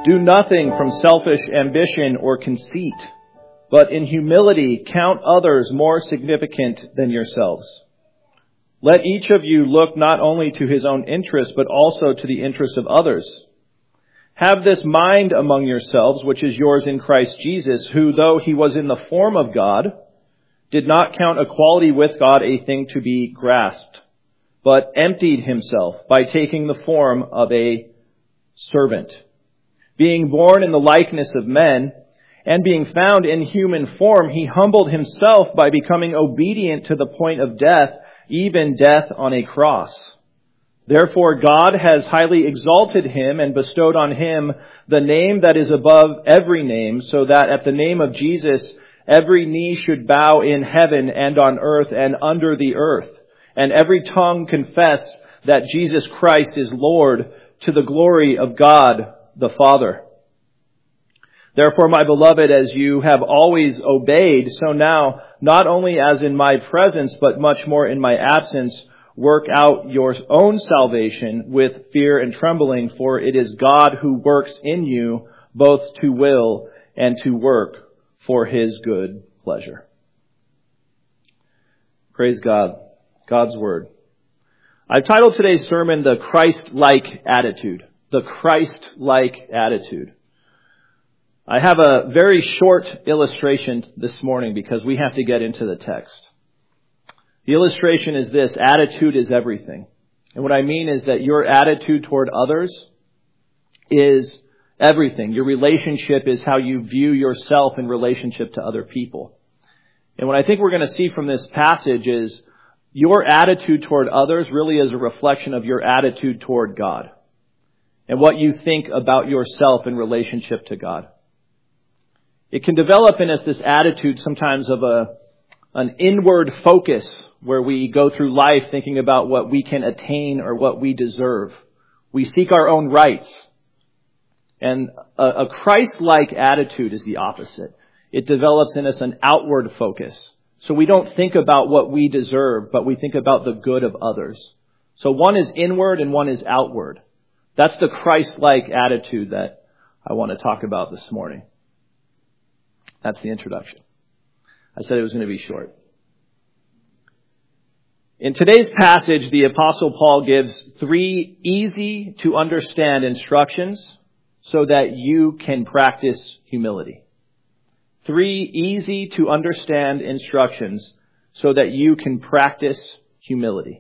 Do nothing from selfish ambition or conceit, but in humility count others more significant than yourselves. Let each of you look not only to his own interest, but also to the interest of others. Have this mind among yourselves, which is yours in Christ Jesus, who, though he was in the form of God, did not count equality with God a thing to be grasped, but emptied himself by taking the form of a servant. Being born in the likeness of men, and being found in human form, he humbled himself by becoming obedient to the point of death, even death on a cross. Therefore God has highly exalted him and bestowed on him the name that is above every name, so that at the name of Jesus every knee should bow in heaven and on earth and under the earth, and every tongue confess that Jesus Christ is Lord, to the glory of God the Father. Therefore, my beloved, as you have always obeyed, so now, not only as in my presence, but much more in my absence, work out your own salvation with fear and trembling, for it is God who works in you both to will and to work for his good pleasure. Praise God. God's Word. I've titled today's sermon, The Christ-like Attitude. The Christ-like attitude. I have a very short illustration this morning because we have to get into the text. The illustration is this: attitude is everything. And what I mean is that your attitude toward others is everything. Your relationship is how you view yourself in relationship to other people. And what I think we're going to see from this passage is your attitude toward others really is a reflection of your attitude toward God and what you think about yourself in relationship to God. It can develop in us this attitude sometimes of an inward focus where we go through life thinking about what we can attain or what we deserve. We seek our own rights. And a Christ-like attitude is the opposite. It develops in us an outward focus. So we don't think about what we deserve, but we think about the good of others. So one is inward and one is outward. That's the Christ-like attitude that I want to talk about this morning. That's the introduction. I said it was going to be short. In today's passage, the Apostle Paul gives 3 easy to understand instructions so that you can practice humility. 3 easy to understand instructions so that you can practice humility.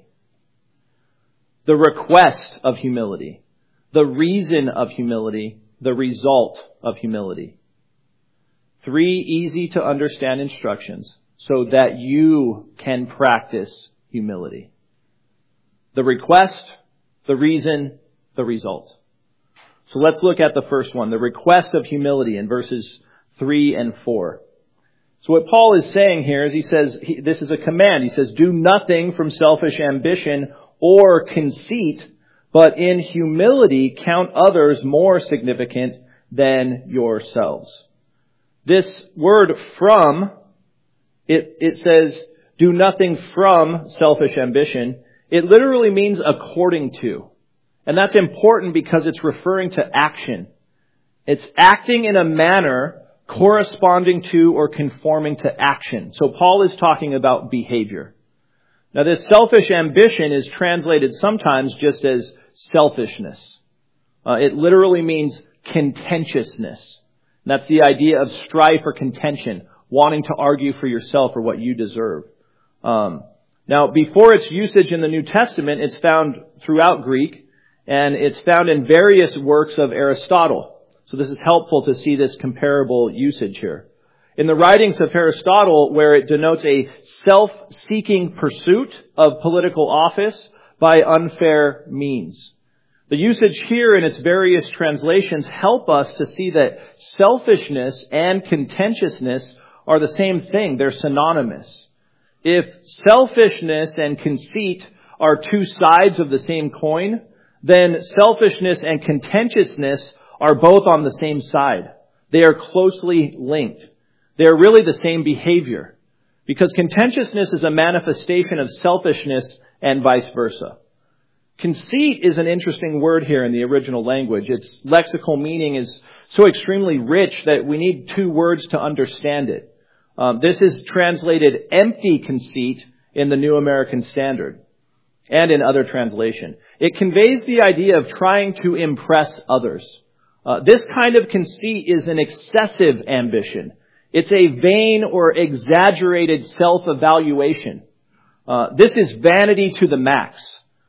The request of humility. The reason of humility, the result of humility. 3 easy to understand instructions so that you can practice humility. The request, the reason, the result. So let's look at the first one, the request of humility in verses 3 and 4. So what Paul is saying here is he says, this is a command. He says, do nothing from selfish ambition or conceit, but in humility count others more significant than yourselves. This word from, it says, do nothing from selfish ambition. It literally means according to. And that's important because it's referring to action. It's acting in a manner corresponding to or conforming to action. So Paul is talking about behavior. Now this selfish ambition is translated sometimes just as selfishness. It literally means contentiousness. And that's the idea of strife or contention, wanting to argue for yourself or what you deserve. Now, before its usage in the New Testament, it's found throughout Greek, and it's found in various works of Aristotle. So this is helpful to see this comparable usage here. In the writings of Aristotle, where it denotes a self-seeking pursuit of political office by unfair means. The usage here in its various translations help us to see that selfishness and contentiousness are the same thing. They're synonymous. If selfishness and conceit are 2 sides of the same coin, then selfishness and contentiousness are both on the same side. They are closely linked. They are really the same behavior, because contentiousness is a manifestation of selfishness and vice versa. Conceit is an interesting word here in the original language. Its lexical meaning is so extremely rich that we need two words to understand it. This is translated empty conceit in the New American Standard and in other translation. It conveys the idea of trying to impress others. This kind of conceit is an excessive ambition. It's a vain or exaggerated self-evaluation. This is vanity to the max.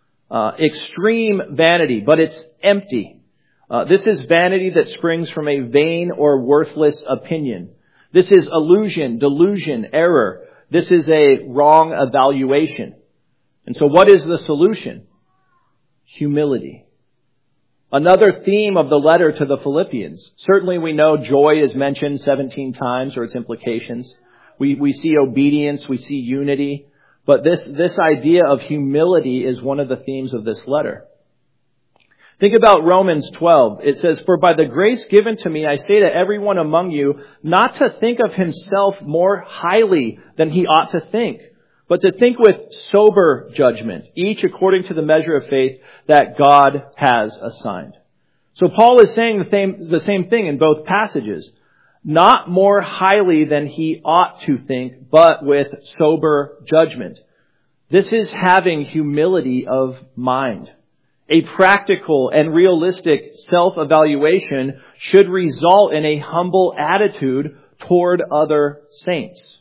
Extreme vanity, but it's empty. This is vanity that springs from a vain or worthless opinion. This is illusion, delusion, error. This is a wrong evaluation. And so what is the solution? Humility. Another theme of the letter to the Philippians. Certainly we know joy is mentioned 17 times, or its implications. We see obedience, we see unity. But this idea of humility is one of the themes of this letter. Think about Romans 12. It says, "For by the grace given to me, I say to everyone among you, not to think of himself more highly than he ought to think, but to think with sober judgment, each according to the measure of faith that God has assigned." So Paul is saying the same thing in both passages. Not more highly than he ought to think, but with sober judgment. This is having humility of mind. A practical and realistic self-evaluation should result in a humble attitude toward other saints.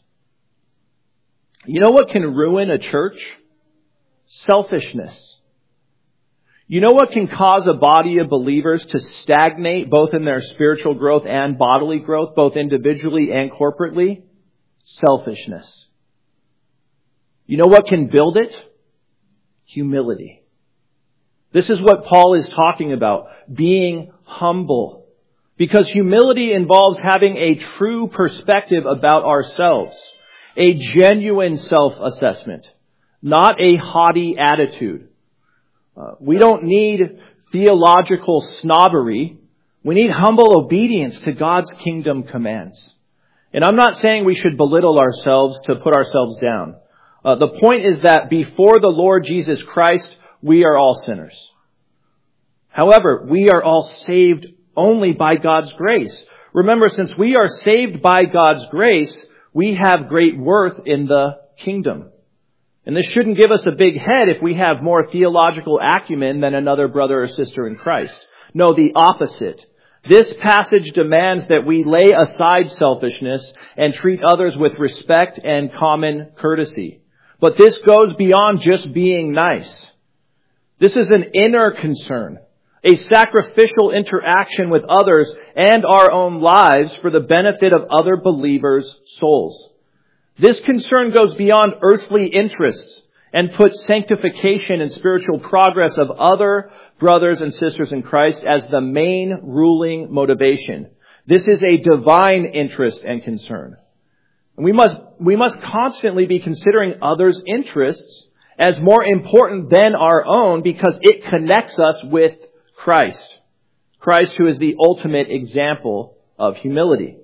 You know what can ruin a church? Selfishness. You know what can cause a body of believers to stagnate both in their spiritual growth and bodily growth, both individually and corporately? Selfishness. You know what can build it? Humility. This is what Paul is talking about, being humble. Because humility involves having a true perspective about ourselves, a genuine self-assessment, not a haughty attitude. We don't need theological snobbery. We need humble obedience to God's kingdom commands. And I'm not saying we should belittle ourselves to put ourselves down. The point is that before the Lord Jesus Christ, we are all sinners. However, we are all saved only by God's grace. Remember, since we are saved by God's grace, we have great worth in the kingdom. And this shouldn't give us a big head if we have more theological acumen than another brother or sister in Christ. No, the opposite. This passage demands that we lay aside selfishness and treat others with respect and common courtesy. But this goes beyond just being nice. This is an inner concern, a sacrificial interaction with others and our own lives for the benefit of other believers' souls. This concern goes beyond earthly interests and puts sanctification and spiritual progress of other brothers and sisters in Christ as the main ruling motivation. This is a divine interest and concern. And we must constantly be considering others' interests as more important than our own because it connects us with Christ. Christ, who is the ultimate example of humility.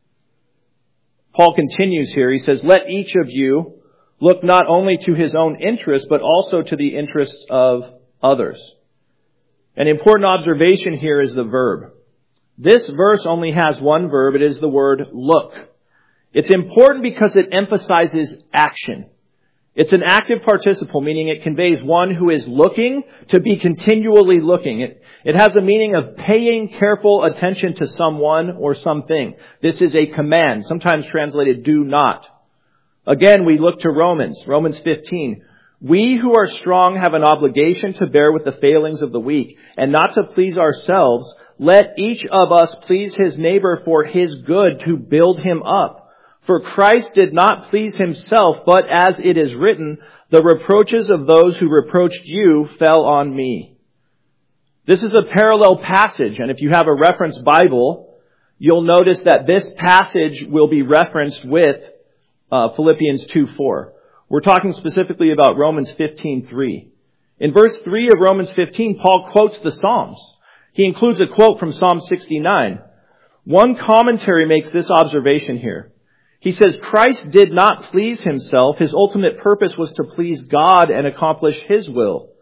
Paul continues here. He says, "Let each of you look not only to his own interests, but also to the interests of others." An important observation here is the verb. This verse only has one verb. It is the word look. It's important because it emphasizes action. It's an active participle, meaning it conveys one who is looking to be continually looking. It has a meaning of paying careful attention to someone or something. This is a command, sometimes translated do not. Again, we look to Romans 15. "We who are strong have an obligation to bear with the failings of the weak and not to please ourselves. Let each of us please his neighbor for his good to build him up. For Christ did not please himself, but as it is written, the reproaches of those who reproached you fell on me." This is a parallel passage, and if you have a reference Bible, you'll notice that this passage will be referenced with Philippians 2:4. We're talking specifically about Romans 15:3. In verse 3 of Romans 15, Paul quotes the Psalms. He includes a quote from Psalm 69. One commentary makes this observation here. He says, Christ did not please himself. His ultimate purpose was to please God and accomplish his will.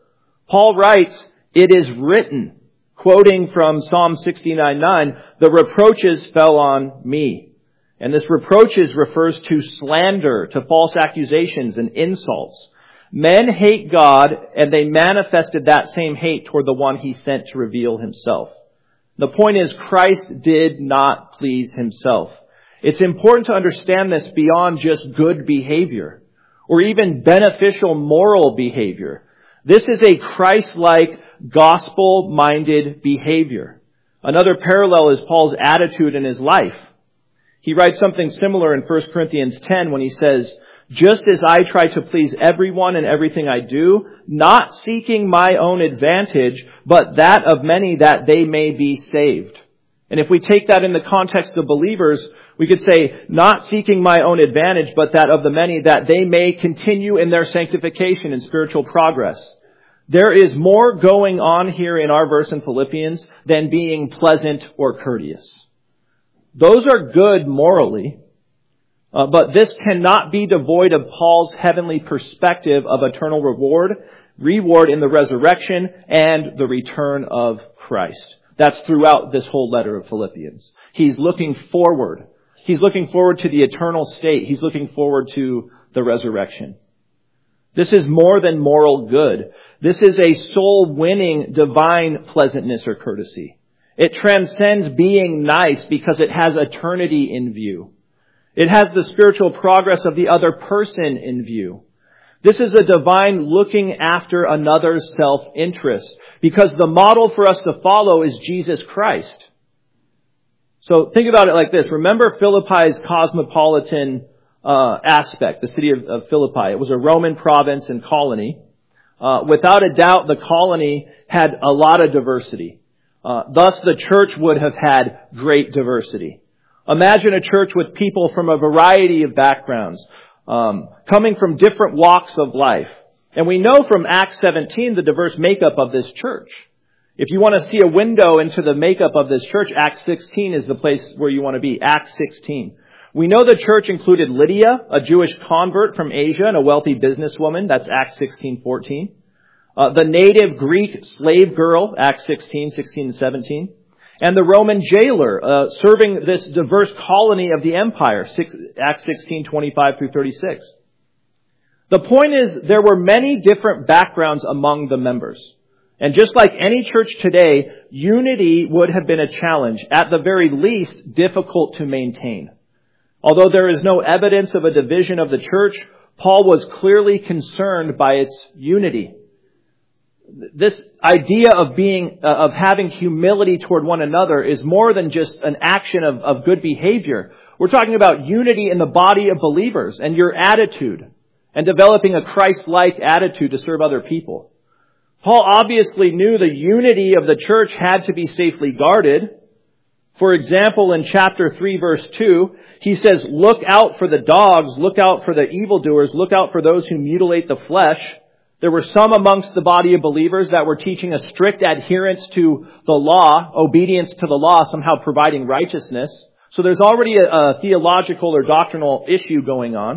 Paul writes, "It is written," quoting from Psalm 69:9, "The reproaches fell on me." And this reproaches refers to slander, to false accusations and insults. Men hate God, and they manifested that same hate toward the one he sent to reveal himself. The point is, Christ did not please himself. It's important to understand this beyond just good behavior or even beneficial moral behavior. This is a Christ-like, gospel-minded behavior. Another parallel is Paul's attitude in his life. He writes something similar in 1 Corinthians 10 when he says, "Just as I try to please everyone in everything I do, not seeking my own advantage, but that of many that they may be saved." And if we take that in the context of believers, we could say, not seeking my own advantage, but that of the many that they may continue in their sanctification and spiritual progress. There is more going on here in our verse in Philippians than being pleasant or courteous. Those are good morally, but this cannot be devoid of Paul's heavenly perspective of eternal reward in the resurrection and the return of Christ. That's throughout this whole letter of Philippians. He's looking forward. He's looking forward to the eternal state. He's looking forward to the resurrection. This is more than moral good. This is a soul-winning divine pleasantness or courtesy. It transcends being nice because it has eternity in view. It has the spiritual progress of the other person in view. This is a divine looking after another's self-interest because the model for us to follow is Jesus Christ. So think about it like this. Remember Philippi's cosmopolitan aspect, the city of Philippi. It was a Roman province and colony. Without a doubt, the colony had a lot of diversity. Thus, the church would have had great diversity. Imagine a church with people from a variety of backgrounds, coming from different walks of life. And we know from Acts 17 the diverse makeup of this church. If you want to see a window into the makeup of this church, Acts 16 is the place where you want to be. Acts 16. We know the church included Lydia, a Jewish convert from Asia and a wealthy businesswoman. That's Acts 16:14. The native Greek slave girl, Acts 16 and 17. And the Roman jailer, serving this diverse colony of the empire, Acts 16:25 through 36. The point is, there were many different backgrounds among the members. And just like any church today, unity would have been a challenge, at the very least difficult to maintain. Although there is no evidence of a division of the church, Paul was clearly concerned by its unity. This idea of having humility toward one another is more than just an action of good behavior. We're talking about unity in the body of believers and your attitude and developing a Christ-like attitude to serve other people. Paul obviously knew the unity of the church had to be safely guarded. For example, in chapter 3, verse 2, he says, "Look out for the dogs, look out for the evildoers, look out for those who mutilate the flesh." There were some amongst the body of believers that were teaching a strict adherence to the law, obedience to the law, somehow providing righteousness. So there's already a theological or doctrinal issue going on.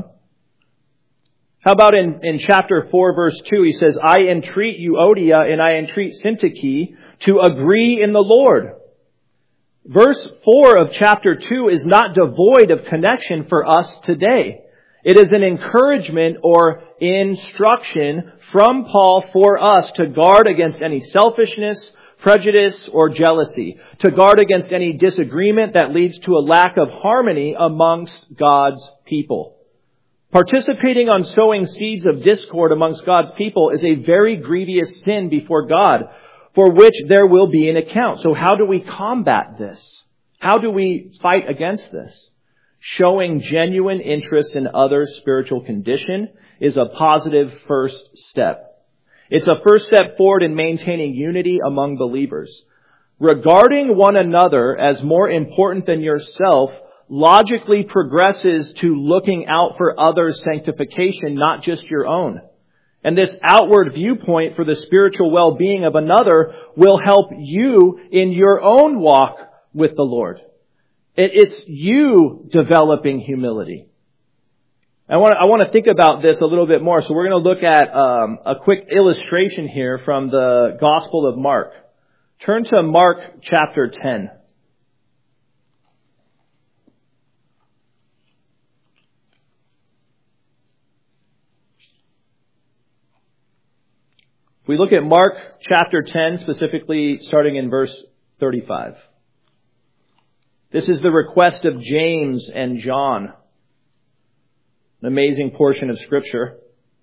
How about in chapter 4, verse 2, he says, "I entreat Euodia and I entreat Syntyche to agree in the Lord." Verse 4 of chapter 2 is not devoid of connection for us today. It is an encouragement or instruction from Paul for us to guard against any selfishness, prejudice, or jealousy, to guard against any disagreement that leads to a lack of harmony amongst God's people. Participating on sowing seeds of discord amongst God's people is a very grievous sin before God, for which there will be an account. So how do we combat this? How do we fight against this? Showing genuine interest in others' spiritual condition is a positive first step. It's a first step forward in maintaining unity among believers. Regarding one another as more important than yourself logically progresses to looking out for others' sanctification, not just your own. And this outward viewpoint for the spiritual well-being of another will help you in your own walk with the Lord. It's you developing humility. I want to think about this a little bit more. So we're going to look at a quick illustration here from the Gospel of Mark. Turn to Mark chapter 10. We look at Mark chapter 10, specifically starting in verse 35. This is the request of James and John. An amazing portion of Scripture.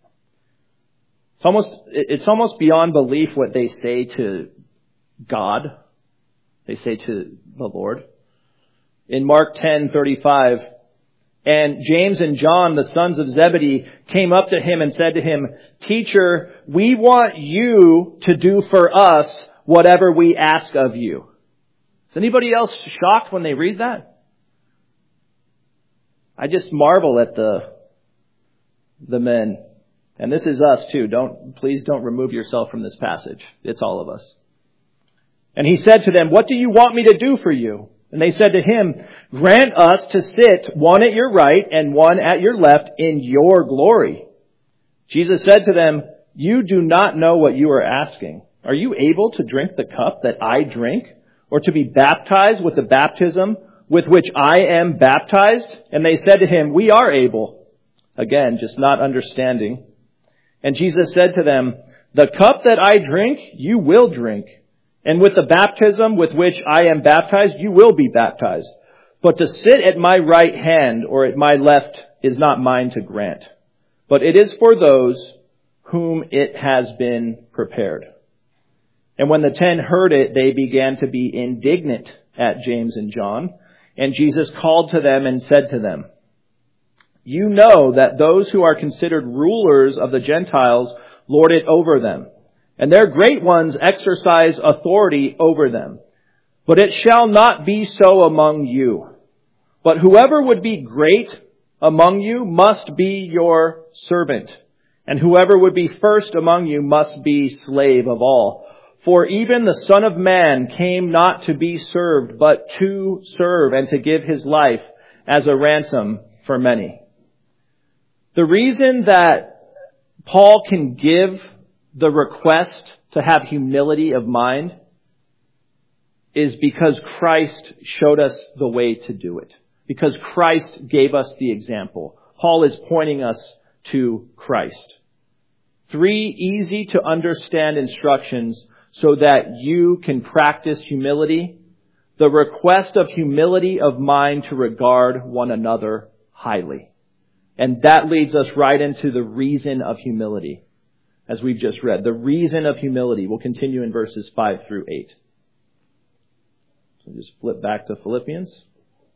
It's almost beyond belief what they say to God. They say to the Lord. In Mark 10:35, and James and John, the sons of Zebedee, came up to him and said to him, "Teacher, we want you to do for us whatever we ask of you." Is anybody else shocked when they read that? I just marvel at the men. And this is us too. Please don't remove yourself from this passage. It's all of us. And he said to them, "What do you want me to do for you?" And they said to him, "Grant us to sit one at your right and one at your left in your glory." Jesus said to them, "You do not know what you are asking. Are you able to drink the cup that I drink, or to be baptized with the baptism with which I am baptized?" And they said to him, "We are able." Again, just not understanding. And Jesus said to them, "The cup that I drink, you will drink. And with the baptism with which I am baptized, you will be baptized. But to sit at my right hand or at my left is not mine to grant, but it is for those whom it has been prepared." And when the 10 heard it, they began to be indignant at James and John. And Jesus called to them and said to them, "You know that those who are considered rulers of the Gentiles lord it over them, and their great ones exercise authority over them. But it shall not be so among you. But whoever would be great among you must be your servant, and whoever would be first among you must be slave of all. For even the Son of Man came not to be served, but to serve and to give his life as a ransom for many." The reason that Paul can give the request to have humility of mind is because Christ showed us the way to do it. Because Christ gave us the example. Paul is pointing us to Christ. 3 easy to understand instructions so that you can practice humility. The request of humility of mind to regard one another highly. And that leads us right into the reason of humility, as we've just read. The reason of humility will continue in verses 5 through 8. So just flip back to Philippians.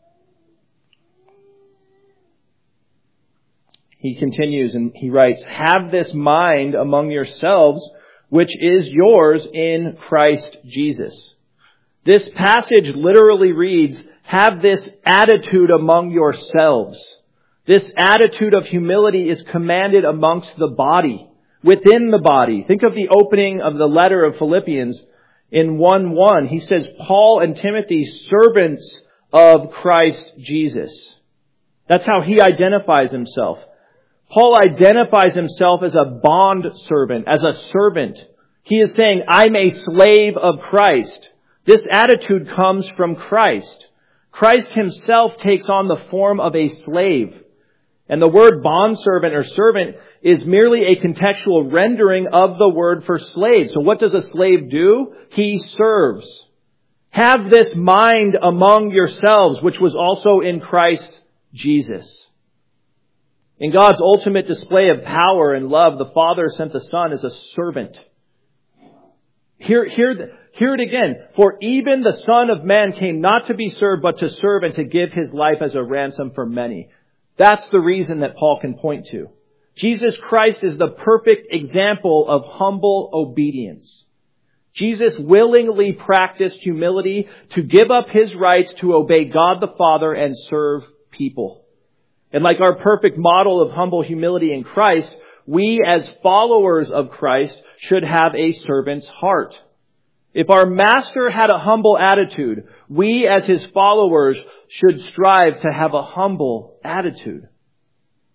He continues and he writes, "Have this mind among yourselves, which is yours in Christ Jesus." This passage literally reads, "Have this attitude among yourselves." This attitude of humility is commanded amongst the body, within the body. Think of the opening of the letter of Philippians in 1:1. He says, "Paul and Timothy, servants of Christ Jesus." That's how he identifies himself. Paul identifies himself as a bond servant, as a servant. He is saying, "I'm a slave of Christ." This attitude comes from Christ. Christ himself takes on the form of a slave. And the word bondservant or servant is merely a contextual rendering of the word for slave. So what does a slave do? He serves. "Have this mind among yourselves, which was also in Christ Jesus." In God's ultimate display of power and love, the Father sent the Son as a servant. Hear it again. "For even the Son of Man came not to be served, but to serve and to give his life as a ransom for many." That's the reason that Paul can point to. Jesus Christ is the perfect example of humble obedience. Jesus willingly practiced humility to give up his rights to obey God the Father and serve people. And like our perfect model of humble humility in Christ, we as followers of Christ should have a servant's heart. If our master had a humble attitude, we as his followers should strive to have a humble attitude.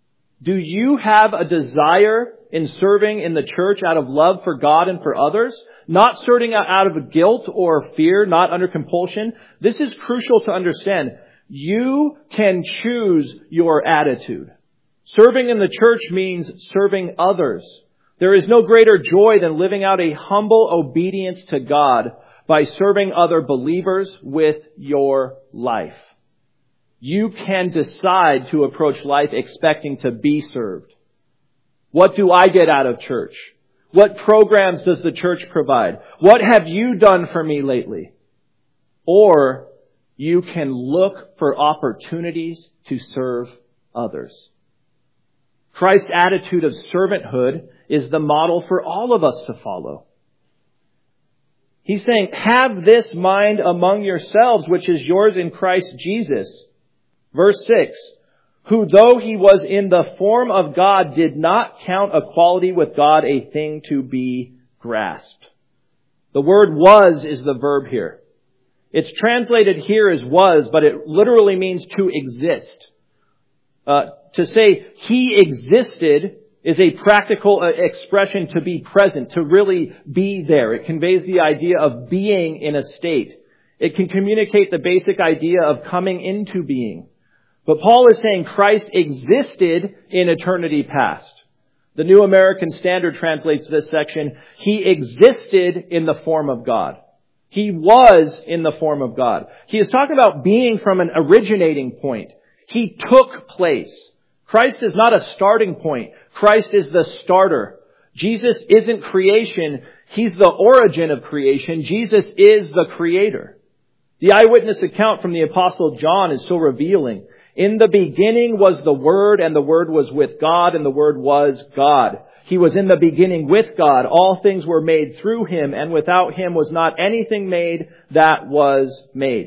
Do you have a desire in serving in the church out of love for God and for others? Not serving out of guilt or fear, not under compulsion. This is crucial to understand. You can choose your attitude. Serving in the church means serving others. There is no greater joy than living out a humble obedience to God by serving other believers with your life. You can decide to approach life expecting to be served. What do I get out of church? What programs does the church provide? What have you done for me lately? Or you can look for opportunities to serve others. Christ's attitude of servanthood is the model for all of us to follow. He's saying, have this mind among yourselves, which is yours in Christ Jesus. Verse 6, who though he was in the form of God, did not count equality with God a thing to be grasped. The word was is the verb here. It's translated here as was, but it literally means to exist. To say he existed is a practical expression to be present, to really be there. It conveys the idea of being in a state. It can communicate the basic idea of coming into being. But Paul is saying Christ existed in eternity past. The New American Standard translates this section, he existed in the form of God. He was in the form of God. He is talking about being from an originating point. He took place. Christ is not a starting point. Christ is the starter. Jesus isn't creation. He's the origin of creation. Jesus is the creator. The eyewitness account from the Apostle John is so revealing. In the beginning was the Word, and the Word was with God, and the Word was God. He was in the beginning with God. All things were made through Him, and without Him was not anything made that was made.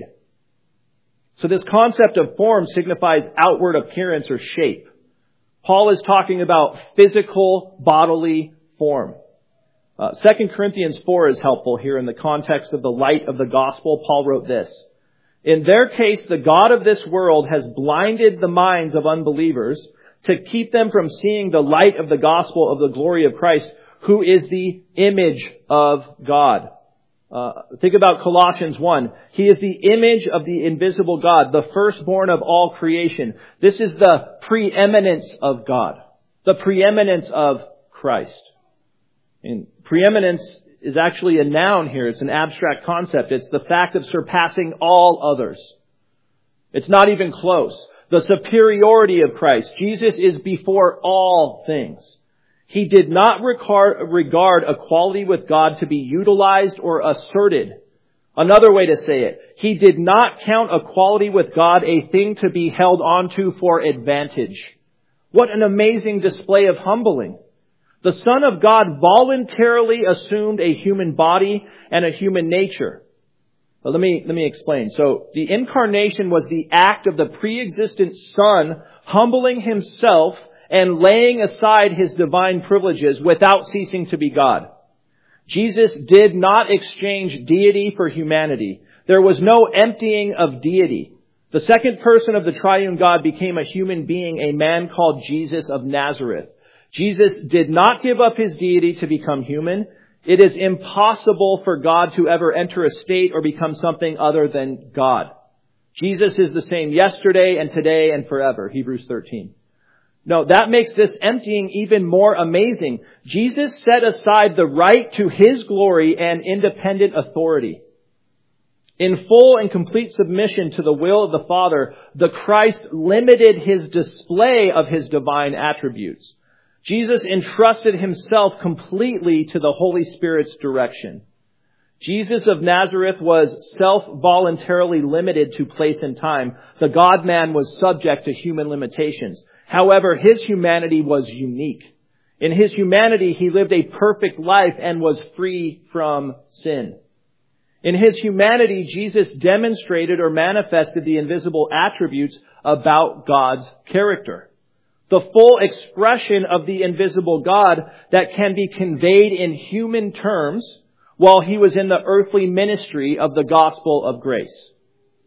So this concept of form signifies outward appearance or shape. Paul is talking about physical bodily form. 2 Corinthians 4 is helpful here in the context of the light of the gospel. Paul wrote this. In their case, the God of this world has blinded the minds of unbelievers to keep them from seeing the light of the gospel of the glory of Christ, who is the image of God. Think about Colossians 1. He is the image of the invisible God, the firstborn of all creation. This is the preeminence of God, the preeminence of Christ. And preeminence is actually a noun here. It's an abstract concept. It's the fact of surpassing all others. It's not even close. The superiority of Christ. Jesus is before all things. He did not regard equality with God to be utilized or asserted. Another way to say it, he did not count equality with God a thing to be held onto for advantage. What an amazing display of humbling. The Son of God voluntarily assumed a human body and a human nature. But let me explain. So the incarnation was the act of the pre-existent Son humbling himself and laying aside his divine privileges without ceasing to be God. Jesus did not exchange deity for humanity. There was no emptying of deity. The second person of the triune God became a human being, a man called Jesus of Nazareth. Jesus did not give up his deity to become human. It is impossible for God to ever enter a state or become something other than God. Jesus is the same yesterday and today and forever. Hebrews 13. No, that makes this emptying even more amazing. Jesus set aside the right to his glory and independent authority. In full and complete submission to the will of the Father, the Christ limited his display of his divine attributes. Jesus entrusted himself completely to the Holy Spirit's direction. Jesus of Nazareth was self-voluntarily limited to place and time. The God-man was subject to human limitations. However, his humanity was unique. In his humanity, he lived a perfect life and was free from sin. In his humanity, Jesus demonstrated or manifested the invisible attributes about God's character. The full expression of the invisible God that can be conveyed in human terms while he was in the earthly ministry of the gospel of grace.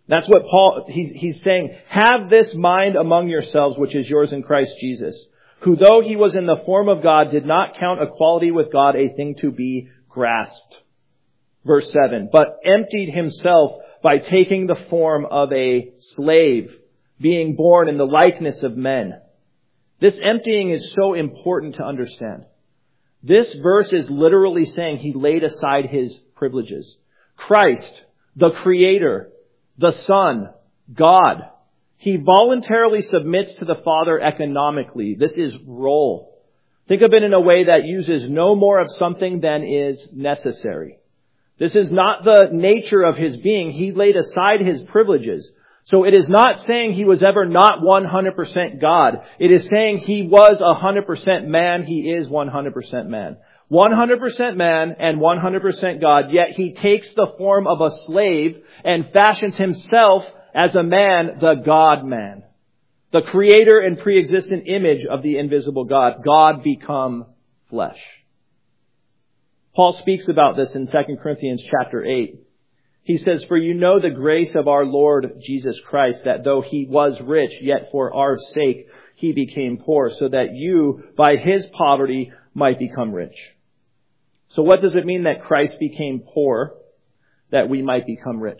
That's what Paul, he's saying, have this mind among yourselves, which is yours in Christ Jesus, who though he was in the form of God, did not count equality with God a thing to be grasped. Verse 7, but emptied himself by taking the form of a slave, being born in the likeness of men. This emptying is so important to understand. This verse is literally saying he laid aside his privileges. Christ, the Creator, the Son, God, he voluntarily submits to the Father economically. This is role. Think of it in a way that uses no more of something than is necessary. This is not the nature of his being. He laid aside his privileges. So it is not saying he was ever not 100% God. It is saying he was 100% man. He is 100% man. 100% man and 100% God, yet he takes the form of a slave and fashions himself as a man, the God-man. The creator and pre-existent image of the invisible God. God become flesh. Paul speaks about this in 2 Corinthians chapter 8. He says, for you know the grace of our Lord Jesus Christ, that though he was rich, yet for our sake he became poor, so that you, by his poverty, might become rich. So what does it mean that Christ became poor, that we might become rich?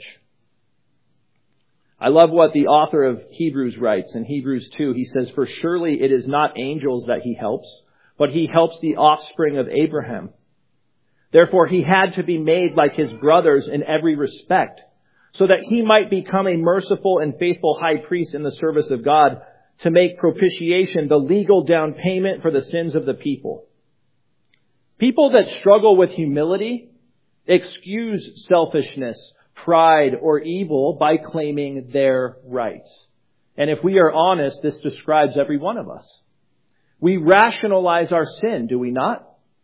I love what the author of Hebrews writes in Hebrews 2. He says, for surely it is not angels that he helps, but he helps the offspring of Abraham. Therefore, he had to be made like his brothers in every respect, so that he might become a merciful and faithful high priest in the service of God, to make propitiation the legal down payment for the sins of the people. People that struggle with humility excuse selfishness, pride, or evil by claiming their rights. And if we are honest, this describes every one of us. We rationalize our sin, do we not?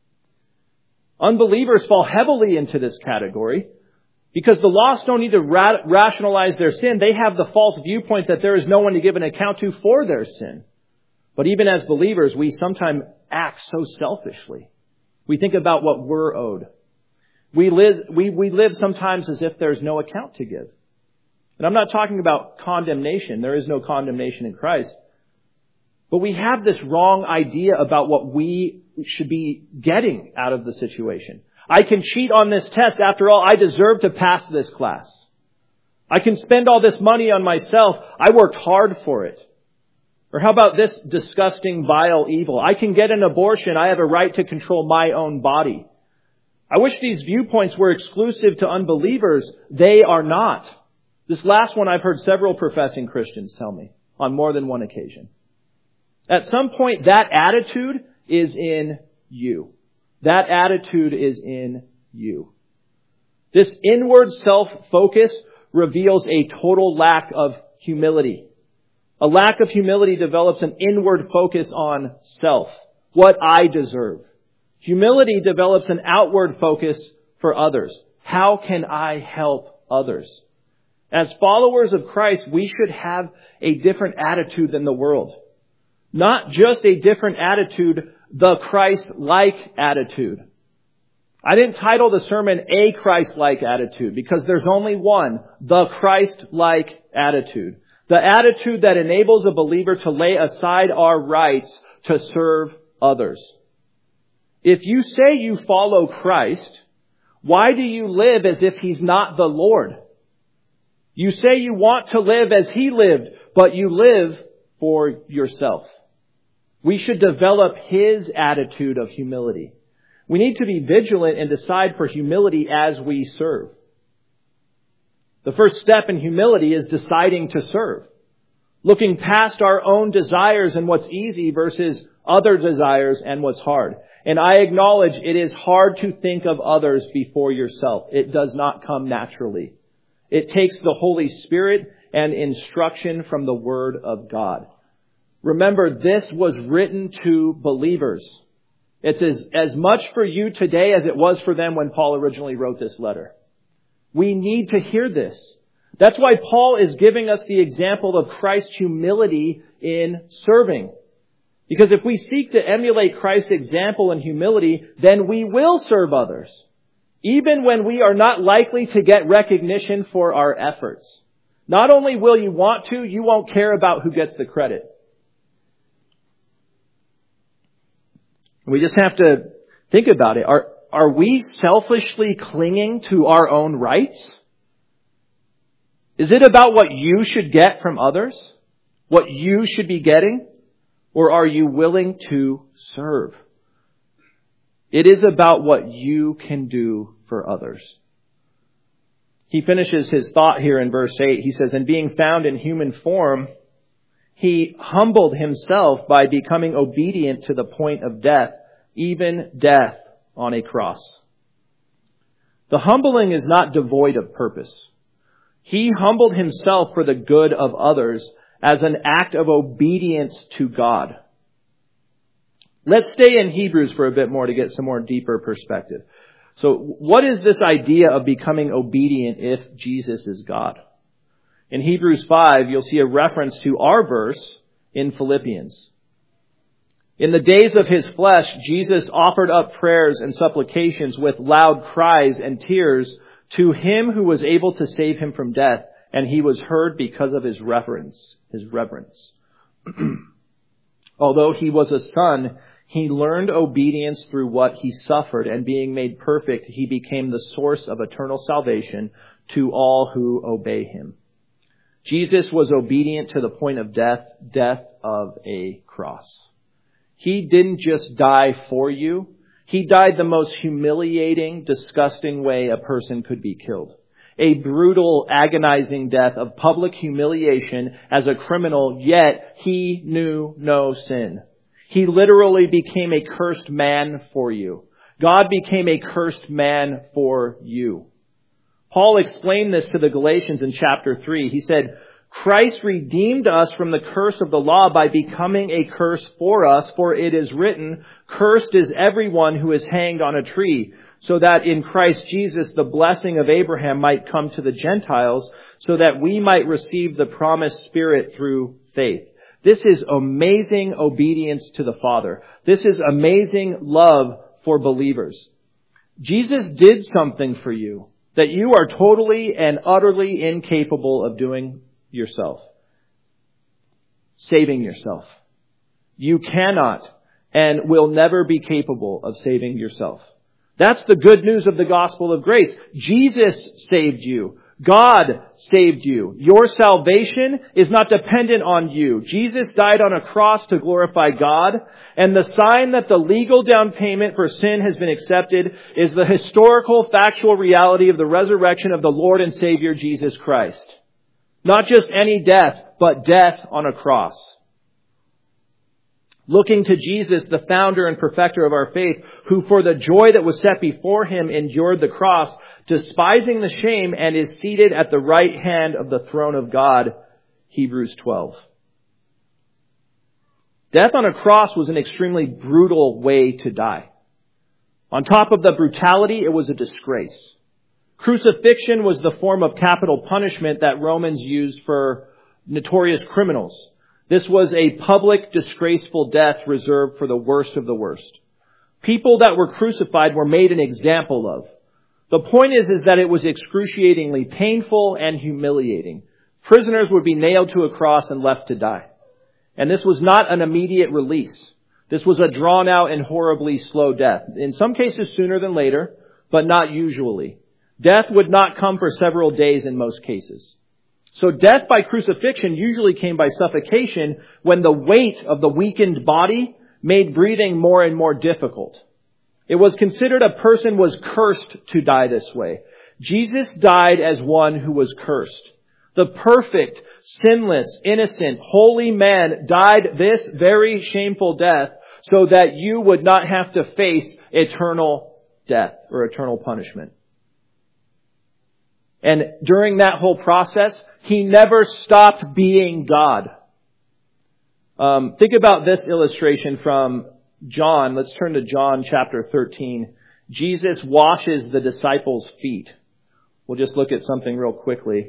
Unbelievers fall heavily into this category because the lost don't need to rationalize their sin. They have the false viewpoint that there is no one to give an account to for their sin. But even as believers, we sometimes act so selfishly. We think about what we're owed. We live sometimes as if there's no account to give. And I'm not talking about condemnation. There is no condemnation in Christ. But we have this wrong idea about what we should be getting out of the situation. I can cheat on this test. After all, I deserve to pass this class. I can spend all this money on myself. I worked hard for it. Or how about this disgusting, vile evil? I can get an abortion. I have a right to control my own body. I wish these viewpoints were exclusive to unbelievers. They are not. This last one I've heard several professing Christians tell me on more than one occasion. At some point, that attitude is in you. That attitude is in you. This inward self-focus reveals a total lack of humility. A lack of humility develops an inward focus on self, what I deserve. Humility develops an outward focus for others. How can I help others? As followers of Christ, we should have a different attitude than the world. Not just a different attitude, the Christ-like attitude. I didn't title the sermon A Christ-like attitude because there's only one, the Christ-like attitude. The attitude that enables a believer to lay aside our rights to serve others. If you say you follow Christ, why do you live as if He's not the Lord? You say you want to live as He lived, but you live for yourself. We should develop His attitude of humility. We need to be vigilant and decide for humility as we serve. The first step in humility is deciding to serve. Looking past our own desires and what's easy versus other desires and what's hard. And I acknowledge it is hard to think of others before yourself. It does not come naturally. It takes the Holy Spirit and instruction from the Word of God. Remember, this was written to believers. It's as much for you today as it was for them when Paul originally wrote this letter. We need to hear this. That's why Paul is giving us the example of Christ's humility in serving. Because if we seek to emulate Christ's example in humility, then we will serve others, even when we are not likely to get recognition for our efforts. Not only will you want to, you won't care about who gets the credit. We just have to think about it. Are we selfishly clinging to our own rights? Is it about what you should get from others? What you should be getting? Or are you willing to serve? It is about what you can do for others. He finishes his thought here in verse 8. He says, and being found in human form, he humbled himself by becoming obedient to the point of death, even death on a cross. The humbling is not devoid of purpose. He humbled himself for the good of others as an act of obedience to God. Let's stay in Hebrews for a bit more to get some more deeper perspective. So what is this idea of becoming obedient if Jesus is God? In Hebrews 5, you'll see a reference to our verse in Philippians. In the days of his flesh, Jesus offered up prayers and supplications with loud cries and tears to him who was able to save him from death, and he was heard because of his reverence. Although he was a son, he learned obedience through what he suffered, and being made perfect, he became the source of eternal salvation to all who obey him. Jesus was obedient to the point of death of a cross. He didn't just die for you. He died the most humiliating, disgusting way a person could be killed. A brutal, agonizing death of public humiliation as a criminal, yet he knew no sin. He literally became a cursed man for you. God became a cursed man for you. Paul explained this to the Galatians in chapter 3. He said, Christ redeemed us from the curse of the law by becoming a curse for us, for it is written, cursed is everyone who is hanged on a tree, so that in Christ Jesus the blessing of Abraham might come to the Gentiles, so that we might receive the promised Spirit through faith. This is amazing obedience to the Father. This is amazing love for believers. Jesus did something for you that you are totally and utterly incapable of doing yourself. Saving yourself. You cannot and will never be capable of saving yourself. That's the good news of the gospel of grace. Jesus saved you. God saved you. Your salvation is not dependent on you. Jesus died on a cross to glorify God, and the sign that the legal down payment for sin has been accepted is the historical, factual reality of the resurrection of the Lord and Savior Jesus Christ. Not just any death, but death on a cross. Looking to Jesus, the founder and perfecter of our faith, who for the joy that was set before him endured the cross, despising the shame, and is seated at the right hand of the throne of God. Hebrews 12. Death on a cross was an extremely brutal way to die. On top of the brutality, it was a disgrace. Crucifixion was the form of capital punishment that Romans used for notorious criminals. This was a public, disgraceful death reserved for the worst of the worst. People that were crucified were made an example of. The point is that it was excruciatingly painful and humiliating. Prisoners would be nailed to a cross and left to die. And this was not an immediate release. This was a drawn out and horribly slow death. In some cases sooner than later, but not usually. Death would not come for several days in most cases. So death by crucifixion usually came by suffocation when the weight of the weakened body made breathing more and more difficult. It was considered a person was cursed to die this way. Jesus died as one who was cursed. The perfect, sinless, innocent, holy man died this very shameful death so that you would not have to face eternal death or eternal punishment. And during that whole process, he never stopped being God. Think about this illustration from John. Let's turn to John chapter 13. Jesus washes the disciples' feet. We'll just look at something real quickly.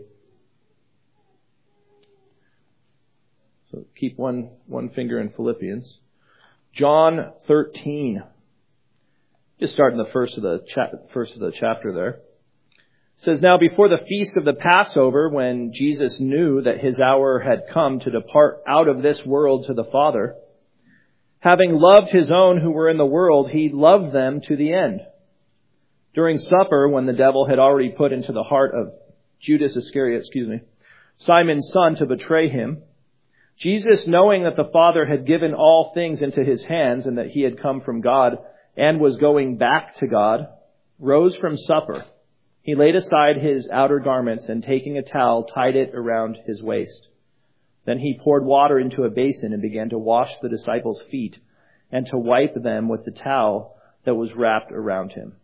So keep one finger in Philippians. John 13. Just start in the first of the chapter there. It says, now before the feast of the Passover, when Jesus knew that his hour had come to depart out of this world to the Father, having loved his own who were in the world, he loved them to the end. During supper, when the devil had already put into the heart of Judas Iscariot, Simon's son, to betray him, Jesus, knowing that the Father had given all things into his hands and that he had come from God and was going back to God, rose from supper. He laid aside his outer garments and, taking a towel, tied it around his waist. Then he poured water into a basin and began to wash the disciples' feet and to wipe them with the towel that was wrapped around him.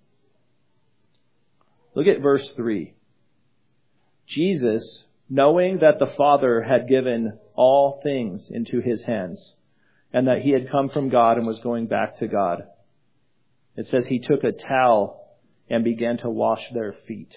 Look at verse 3. Jesus, knowing that the Father had given all things into his hands and that he had come from God and was going back to God, it says he took a towel and began to wash their feet.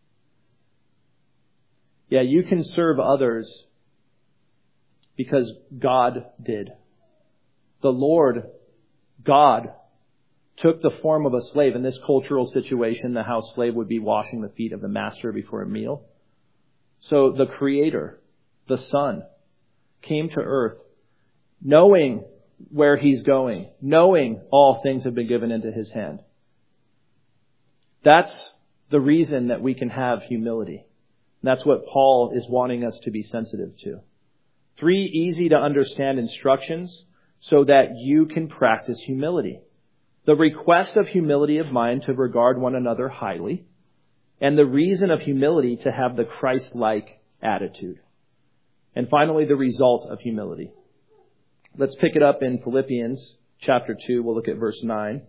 Yeah, you can serve others because God did. The Lord, God, took the form of a slave. In this cultural situation, the house slave would be washing the feet of the master before a meal. So the Creator, the Son, came to earth knowing where he's going, knowing all things have been given into his hand. That's the reason that we can have humility. That's what Paul is wanting us to be sensitive to. 3 easy to understand instructions so that you can practice humility. The request of humility of mind to regard one another highly, and the reason of humility to have the Christ-like attitude. And finally, the result of humility. Let's pick it up in Philippians chapter 2. We'll look at verse 9.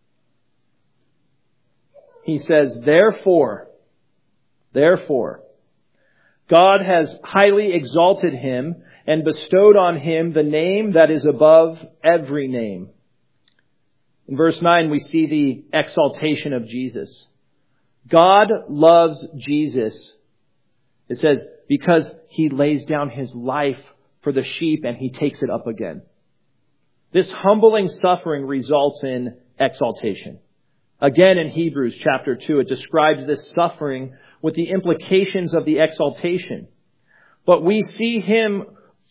He says, Therefore, God has highly exalted him and bestowed on him the name that is above every name. In verse 9, we see the exaltation of Jesus. God loves Jesus. It says, because he lays down his life for the sheep and he takes it up again. This humbling suffering results in exaltation. Again, in Hebrews chapter 2, it describes this suffering with the implications of the exaltation. But we see him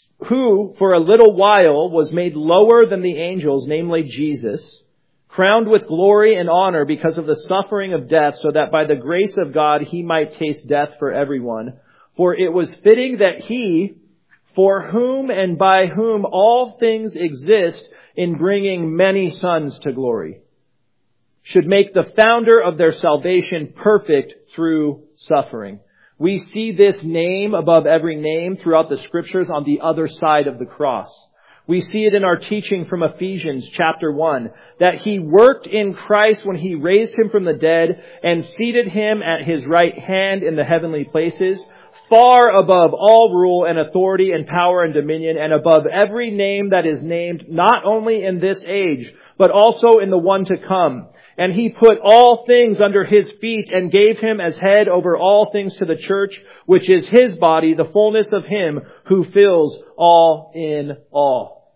who, for a little while, was made lower than the angels, namely Jesus, crowned with glory and honor because of the suffering of death, so that by the grace of God he might taste death for everyone. For it was fitting that he, for whom and by whom all things exist, in bringing many sons to glory, should make the founder of their salvation perfect through suffering. We see this name above every name throughout the scriptures on the other side of the cross. We see it in our teaching from Ephesians chapter 1, that he worked in Christ when he raised him from the dead and seated him at his right hand in the heavenly places, far above all rule and authority and power and dominion, and above every name that is named, not only in this age, but also in the one to come. And he put all things under his feet and gave him as head over all things to the church, which is his body, the fullness of him who fills all in all.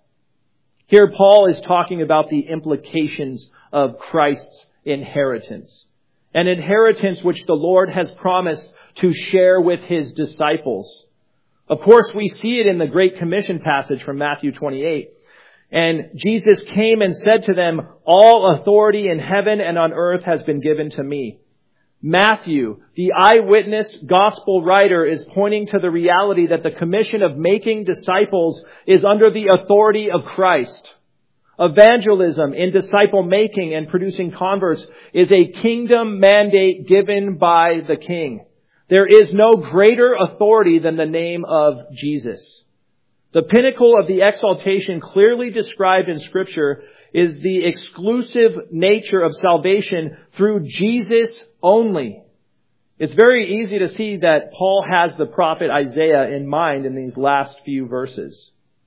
Here Paul is talking about the implications of Christ's inheritance. An inheritance which the Lord has promised to share with his disciples. Of course, we see it in the Great Commission passage from Matthew 28. And Jesus came and said to them, all authority in heaven and on earth has been given to me. Matthew, the eyewitness gospel writer, is pointing to the reality that the commission of making disciples is under the authority of Christ. Evangelism in disciple making and producing converts is a kingdom mandate given by the King. There is no greater authority than the name of Jesus. The pinnacle of the exaltation clearly described in Scripture is the exclusive nature of salvation through Jesus only. It's very easy to see that Paul has the prophet Isaiah in mind in these last few verses.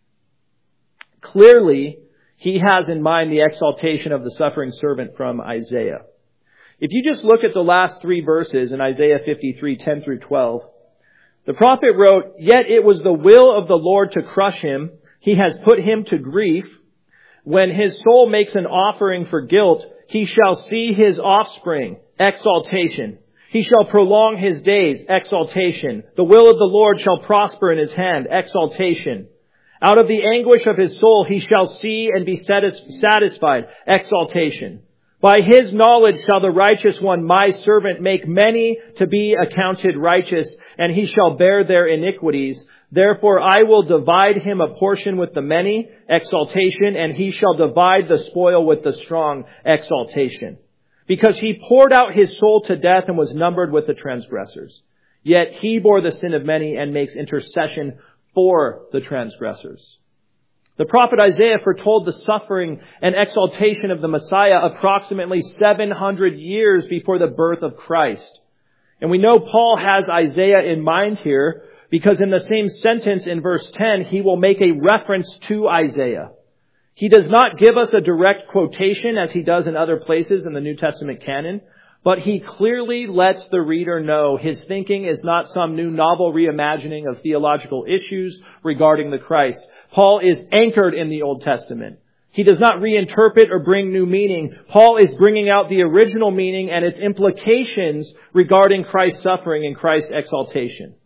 Clearly, he has in mind the exaltation of the suffering servant from Isaiah. If you just look at the last 3 verses in Isaiah 53, 10 through 12, the prophet wrote, Yet it was the will of the Lord to crush him. He has put him to grief. When his soul makes an offering for guilt, he shall see his offspring, exaltation. He shall prolong his days, exaltation. The will of the Lord shall prosper in his hand, exaltation. Out of the anguish of his soul he shall see and be satisfied, exaltation. By his knowledge shall the righteous one, my servant, make many to be accounted righteous, and he shall bear their iniquities. Therefore I will divide him a portion with the many, exaltation, and he shall divide the spoil with the strong, exaltation. Because he poured out his soul to death and was numbered with the transgressors. Yet he bore the sin of many and makes intercession for the transgressors. The prophet Isaiah foretold the suffering and exaltation of the Messiah approximately 700 years before the birth of Christ. And we know Paul has Isaiah in mind here because in the same sentence in verse 10, he will make a reference to Isaiah. He does not give us a direct quotation as he does in other places in the New Testament canon, but he clearly lets the reader know his thinking is not some new novel reimagining of theological issues regarding the Christ. Paul is anchored in the Old Testament. He does not reinterpret or bring new meaning. Paul is bringing out the original meaning and its implications regarding Christ's suffering and Christ's exaltation.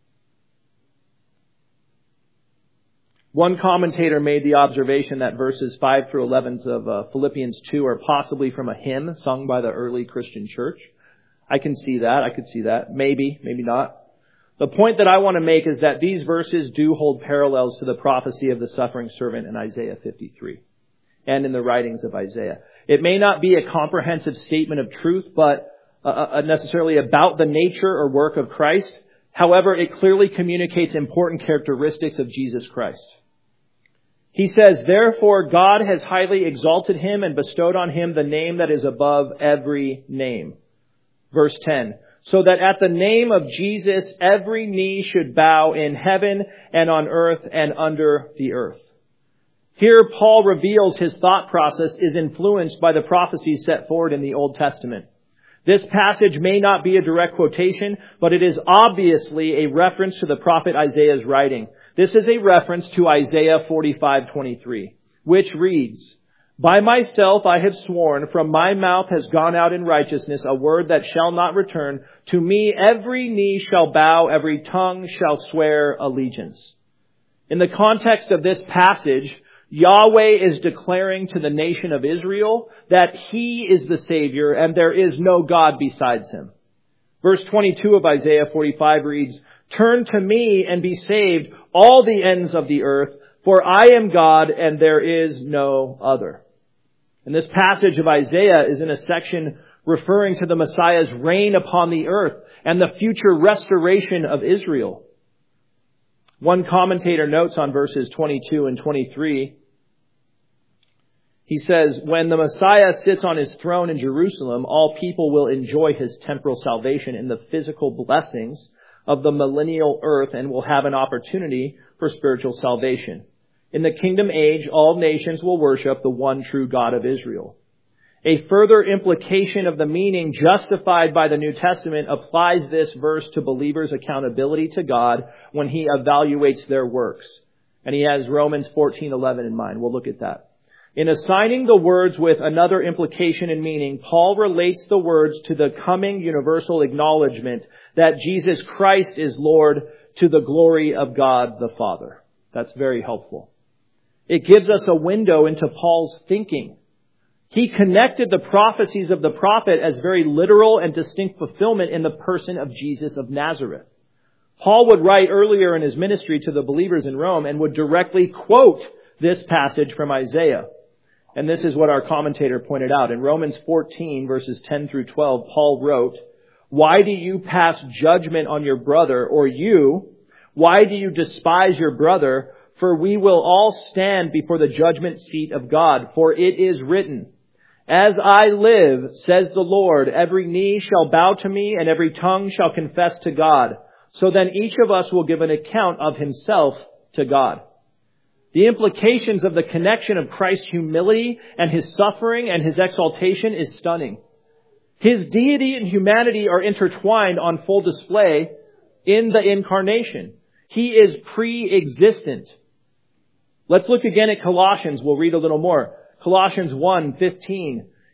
One commentator made the observation that verses 5 through 11 of Philippians 2 are possibly from a hymn sung by the early Christian church. I can see that. I could see that. Maybe, maybe not. The point that I want to make is that these verses do hold parallels to the prophecy of the suffering servant in Isaiah 53 and in the writings of Isaiah. It may not be a comprehensive statement of truth, but necessarily about the nature or work of Christ. However, it clearly communicates important characteristics of Jesus Christ. He says, therefore God has highly exalted him and bestowed on him the name that is above every name. Verse 10, so that at the name of Jesus every knee should bow in heaven and on earth and under the earth. Here Paul reveals his thought process is influenced by the prophecies set forward in the Old Testament. This passage may not be a direct quotation, but it is obviously a reference to the prophet Isaiah's writing. This is a reference to Isaiah 45:23, which reads, by myself I have sworn, from my mouth has gone out in righteousness a word that shall not return. To me every knee shall bow, every tongue shall swear allegiance. In the context of this passage, Yahweh is declaring to the nation of Israel that He is the Savior and there is no God besides Him. Verse 22 of Isaiah 45 reads, turn to me and be saved, all the ends of the earth, for I am God and there is no other. And this passage of Isaiah is in a section referring to the Messiah's reign upon the earth and the future restoration of Israel. One commentator notes on verses 22 and 23, he says, when the Messiah sits on his throne in Jerusalem, all people will enjoy his temporal salvation in the physical blessings of the millennial earth and will have an opportunity for spiritual salvation. In the kingdom age, all nations will worship the one true God of Israel. A further implication of the meaning justified by the New Testament applies this verse to believers' accountability to God when He evaluates their works. And he has Romans 14:11 in mind. We'll look at that. In assigning the words with another implication and meaning, Paul relates the words to the coming universal acknowledgement that Jesus Christ is Lord to the glory of God the Father. That's very helpful. It gives us a window into Paul's thinking. He connected the prophecies of the prophet as very literal and distinct fulfillment in the person of Jesus of Nazareth. Paul would write earlier in his ministry to the believers in Rome and would directly quote this passage from Isaiah. And this is what our commentator pointed out. In Romans 14, verses 10 through 12, Paul wrote, why do you pass judgment on your brother, or you? Why do you despise your brother? For we will all stand before the judgment seat of God. For it is written, as I live, says the Lord, every knee shall bow to me and every tongue shall confess to God. So then each of us will give an account of himself to God. The implications of the connection of Christ's humility and His suffering and His exaltation is stunning. His deity and humanity are intertwined on full display in the incarnation. He is pre-existent. Let's look again at Colossians. We'll read a little more. Colossians 1:15.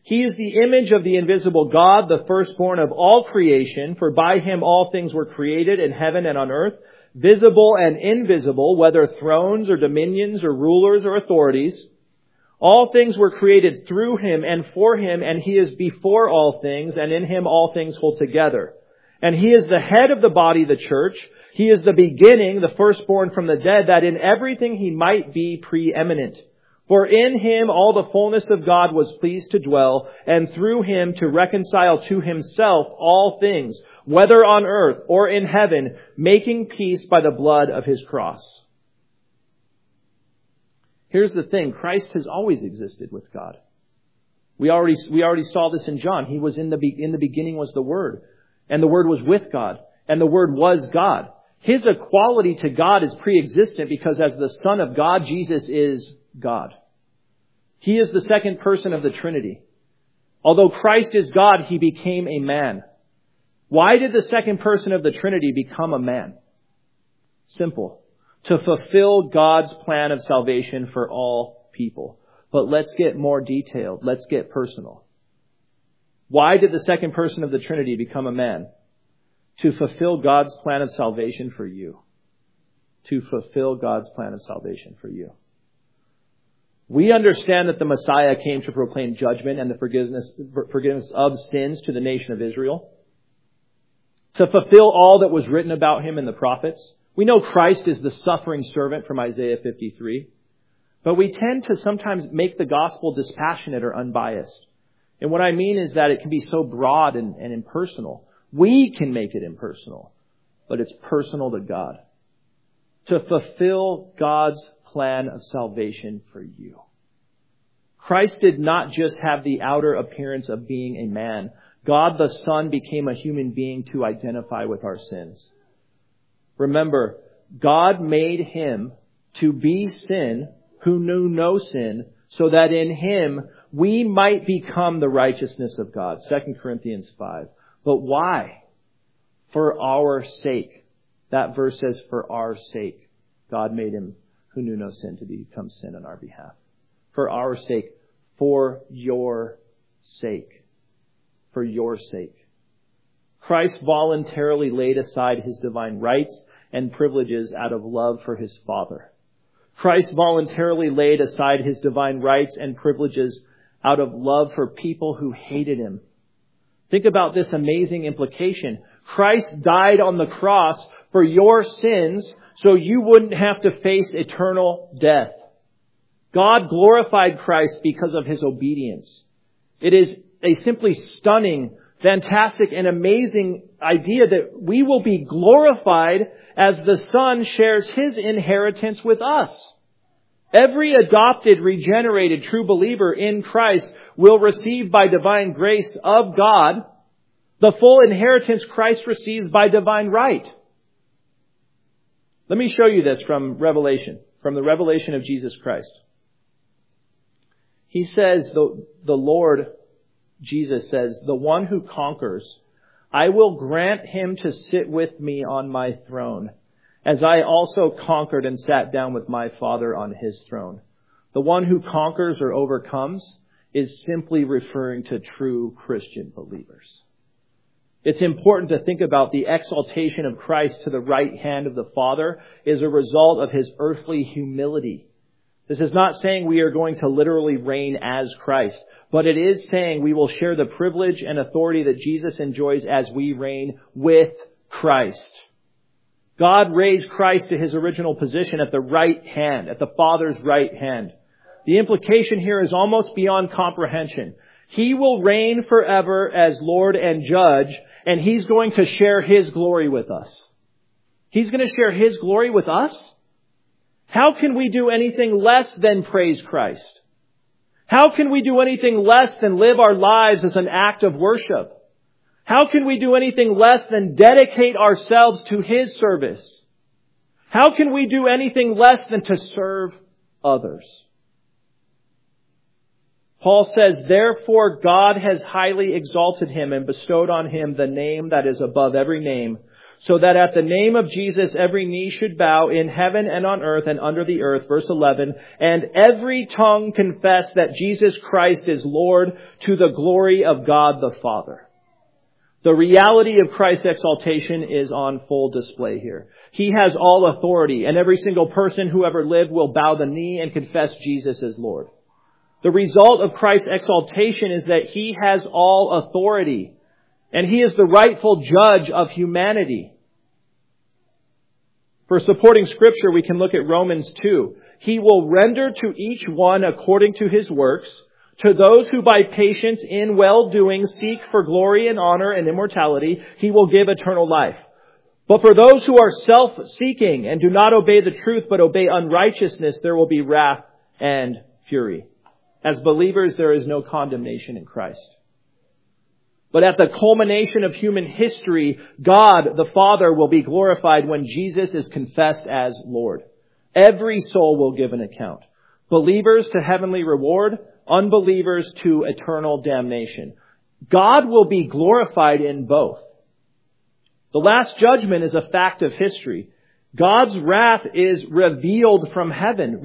He is the image of the invisible God, the firstborn of all creation, for by him all things were created in heaven and on earth, visible and invisible, whether thrones or dominions or rulers or authorities. All things were created through him and for him, and he is before all things, and in him all things hold together. And he is the head of the body, the church. He is the beginning, the firstborn from the dead, that in everything he might be preeminent. For in him all the fullness of God was pleased to dwell, and through him to reconcile to himself all things, whether on earth or in heaven, making peace by the blood of his cross. Here's the thing. Christ has always existed with God. We already saw this in John. He was in the beginning was the Word, and the Word was with God, and the Word was God. His equality to God is pre-existent because as the Son of God, Jesus is God. He is the second person of the Trinity. Although Christ is God, he became a man. Why did the second person of the Trinity become a man? Simple. To fulfill God's plan of salvation for all people. But let's get more detailed. Let's get personal. Why did the second person of the Trinity become a man? To fulfill God's plan of salvation for you. To fulfill God's plan of salvation for you. We understand that the Messiah came to proclaim judgment and the forgiveness of sins to the nation of Israel. To fulfill all that was written about him in the prophets. We know Christ is the suffering servant from Isaiah 53. But we tend to sometimes make the gospel dispassionate or unbiased. And what I mean is that it can be so broad and impersonal. We can make it impersonal, but it's personal to God. To fulfill God's plan of salvation for you. Christ did not just have the outer appearance of being a man. God the Son became a human being to identify with our sins. Remember, God made him to be sin who knew no sin, so that in him we might become the righteousness of God. 2 Corinthians 5. But why? For our sake. That verse says, for our sake. God made him who knew no sin to become sin on our behalf. For our sake. For your sake. For your sake. Christ voluntarily laid aside his divine rights and privileges out of love for his Father. Christ voluntarily laid aside his divine rights and privileges out of love for people who hated him. Think about this amazing implication. Christ died on the cross for your sins so you wouldn't have to face eternal death. God glorified Christ because of his obedience. It is a simply stunning, fantastic, and amazing idea that we will be glorified as the Son shares his inheritance with us. Every adopted, regenerated, true believer in Christ will receive by divine grace of God the full inheritance Christ receives by divine right. Let me show you this from Revelation, from the revelation of Jesus Christ. He says, the Lord, Jesus says, the one who conquers, I will grant him to sit with me on my throne, as I also conquered and sat down with my Father on his throne. The one who conquers or overcomes is simply referring to true Christian believers. It's important to think about the exaltation of Christ to the right hand of the Father is a result of his earthly humility. This is not saying we are going to literally reign as Christ, but it is saying we will share the privilege and authority that Jesus enjoys as we reign with Christ. God raised Christ to his original position at the right hand, at the Father's right hand. The implication here is almost beyond comprehension. He will reign forever as Lord and Judge, and he's going to share his glory with us. He's going to share his glory with us? How can we do anything less than praise Christ? How can we do anything less than live our lives as an act of worship? How can we do anything less than dedicate ourselves to his service? How can we do anything less than to serve others? Paul says, therefore God has highly exalted him and bestowed on him the name that is above every name, so that at the name of Jesus every knee should bow in heaven and on earth and under the earth, verse 11, and every tongue confess that Jesus Christ is Lord to the glory of God the Father. The reality of Christ's exaltation is on full display here. He has all authority, and every single person who ever lived will bow the knee and confess Jesus as Lord. The result of Christ's exaltation is that He has all authority, and He is the rightful judge of humanity. For supporting Scripture, we can look at Romans 2. He will render to each one according to his works. To those who by patience in well-doing seek for glory and honor and immortality, He will give eternal life. But for those who are self-seeking and do not obey the truth but obey unrighteousness, there will be wrath and fury. As believers, there is no condemnation in Christ. But at the culmination of human history, God the Father will be glorified when Jesus is confessed as Lord. Every soul will give an account. Believers to heavenly reward, unbelievers to eternal damnation. God will be glorified in both. The last judgment is a fact of history. God's wrath is revealed from heaven.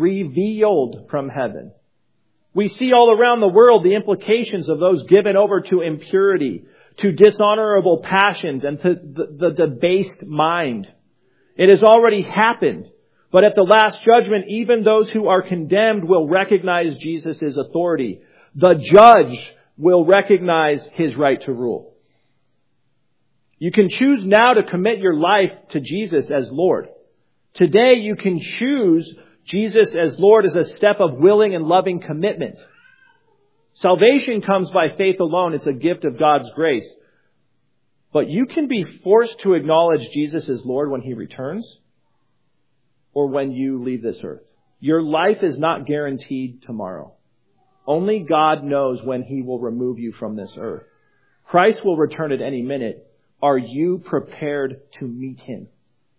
We see all around the world the implications of those given over to impurity, to dishonorable passions, and to the debased mind. It has already happened. But at the last judgment, even those who are condemned will recognize Jesus' authority. The judge will recognize His right to rule. You can choose now to commit your life to Jesus as Lord. Today you can choose Jesus as Lord as a step of willing and loving commitment. Salvation comes by faith alone. It's a gift of God's grace. But you can be forced to acknowledge Jesus as Lord when He returns, or when you leave this earth. Your life is not guaranteed tomorrow. Only God knows when He will remove you from this earth. Christ will return at any minute. Are you prepared to meet Him?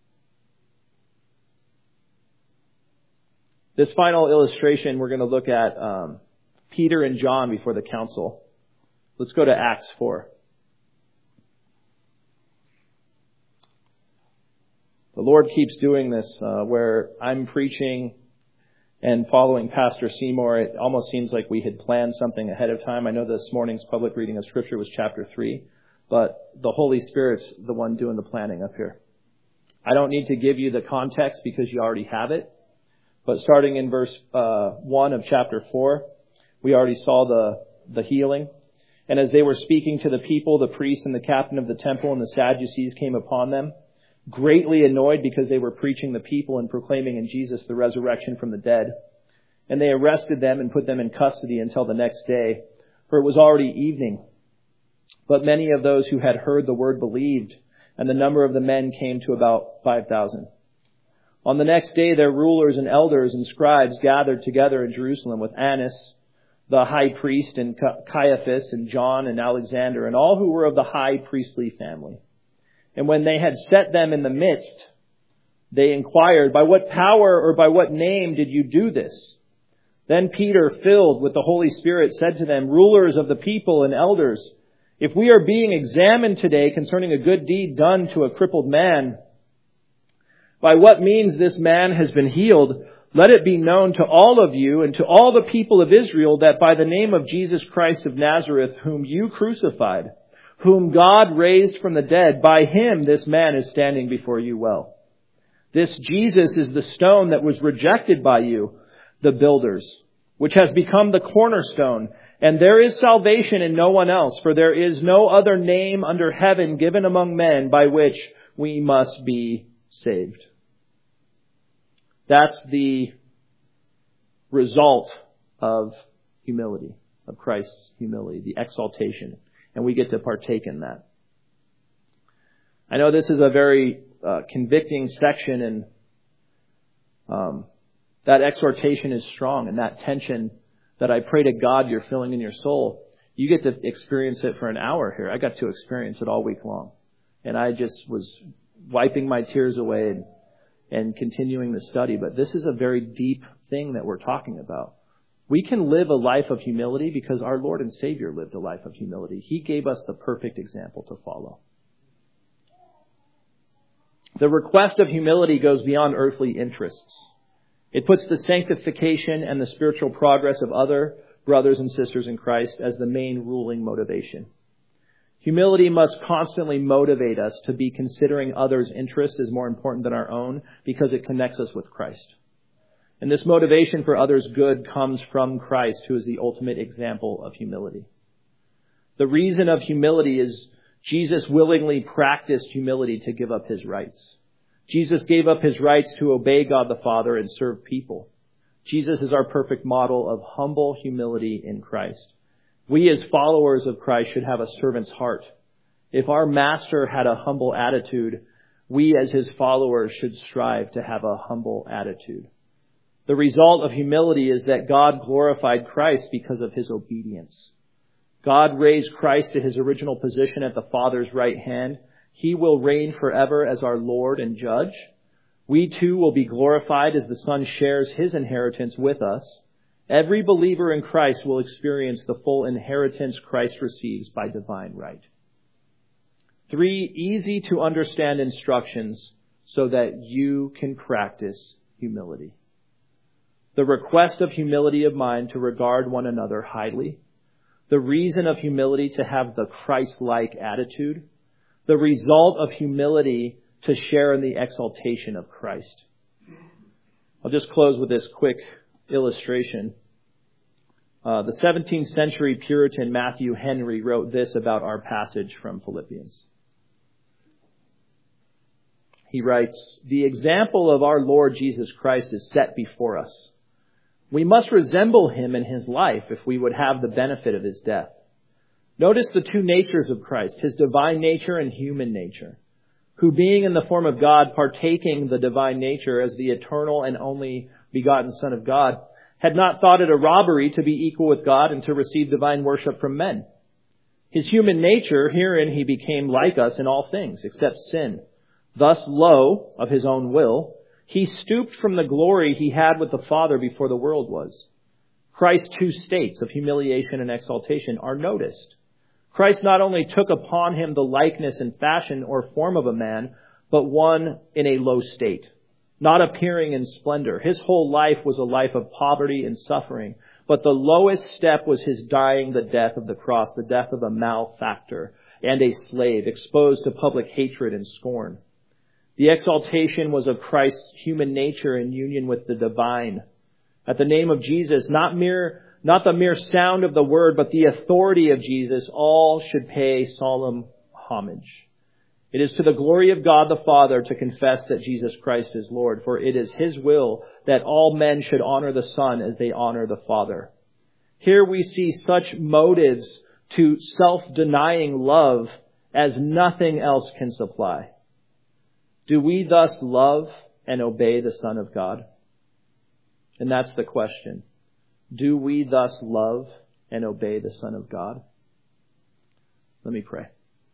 This final illustration, we're going to look at Peter and John before the council. Let's go to Acts 4. The Lord keeps doing this where I'm preaching and following Pastor Seymour. It almost seems like we had planned something ahead of time. I know this morning's public reading of Scripture was chapter 3, but the Holy Spirit's the one doing the planning up here. I don't need to give you the context because you already have it. But starting in verse 1 of chapter 4, we already saw the healing. And as they were speaking to the people, the priest and the captain of the temple and the Sadducees came upon them, greatly annoyed because they were preaching the people and proclaiming in Jesus the resurrection from the dead. And they arrested them and put them in custody until the next day, for it was already evening. But many of those who had heard the word believed, and the number of the men came to about 5,000. On the next day, their rulers and elders and scribes gathered together in Jerusalem with Annas, the high priest, and Caiaphas, and John, and Alexander, and all who were of the high priestly family. And when they had set them in the midst, they inquired, "By what power or by what name did you do this?" Then Peter, filled with the Holy Spirit, said to them, "Rulers of the people and elders, if we are being examined today concerning a good deed done to a crippled man, by what means this man has been healed, let it be known to all of you and to all the people of Israel that by the name of Jesus Christ of Nazareth, whom you crucified, whom God raised from the dead, by Him this man is standing before you well. This Jesus is the stone that was rejected by you, the builders, which has become the cornerstone. And there is salvation in no one else, for there is no other name under heaven given among men by which we must be saved." That's the result of humility, of Christ's humility, the exaltation. And we get to partake in that. I know this is a very convicting section, and that exhortation is strong, and that tension that I pray to God you're feeling in your soul, you get to experience it for an hour here. I got to experience it all week long. And I just was wiping my tears away and continuing the study. But this is a very deep thing that we're talking about. We can live a life of humility because our Lord and Savior lived a life of humility. He gave us the perfect example to follow. The request of humility goes beyond earthly interests. It puts the sanctification and the spiritual progress of other brothers and sisters in Christ as the main ruling motivation. Humility must constantly motivate us to be considering others' interests as more important than our own because it connects us with Christ. And this motivation for others' good comes from Christ, who is the ultimate example of humility. The reason of humility is Jesus willingly practiced humility to give up his rights. Jesus gave up his rights to obey God the Father and serve people. Jesus is our perfect model of humble humility in Christ. We as followers of Christ should have a servant's heart. If our master had a humble attitude, we as his followers should strive to have a humble attitude. The result of humility is that God glorified Christ because of his obedience. God raised Christ to his original position at the Father's right hand. He will reign forever as our Lord and Judge. We too will be glorified as the Son shares his inheritance with us. Every believer in Christ will experience the full inheritance Christ receives by divine right. 3 easy to understand instructions so that you can practice humility. The request of humility of mind to regard one another highly. The reason of humility to have the Christ-like attitude. The result of humility to share in the exaltation of Christ. I'll just close with this quick illustration. The 17th century Puritan Matthew Henry wrote this about our passage from Philippians. He writes, "The example of our Lord Jesus Christ is set before us. We must resemble him in his life if we would have the benefit of his death. Notice the 2 natures of Christ, his divine nature and human nature, who being in the form of God, partaking the divine nature as the eternal and only begotten Son of God, had not thought it a robbery to be equal with God and to receive divine worship from men. His human nature, herein he became like us in all things, except sin. Thus, lo, of his own will, he stooped from the glory he had with the Father before the world was." Christ's 2 states of humiliation and exaltation are noticed. Christ not only took upon him the likeness and fashion or form of a man, but one in a low state, not appearing in splendor. His whole life was a life of poverty and suffering, but the lowest step was his dying the death of the cross, the death of a malefactor and a slave, exposed to public hatred and scorn. The exaltation was of Christ's human nature in union with the divine. At the name of Jesus, not the mere sound of the word, but the authority of Jesus, all should pay solemn homage. It is to the glory of God the Father to confess that Jesus Christ is Lord, for it is his will that all men should honor the Son as they honor the Father. Here we see such motives to self-denying love as nothing else can supply. Do we thus love and obey the Son of God? And that's the question. Do we thus love and obey the Son of God? Let me pray.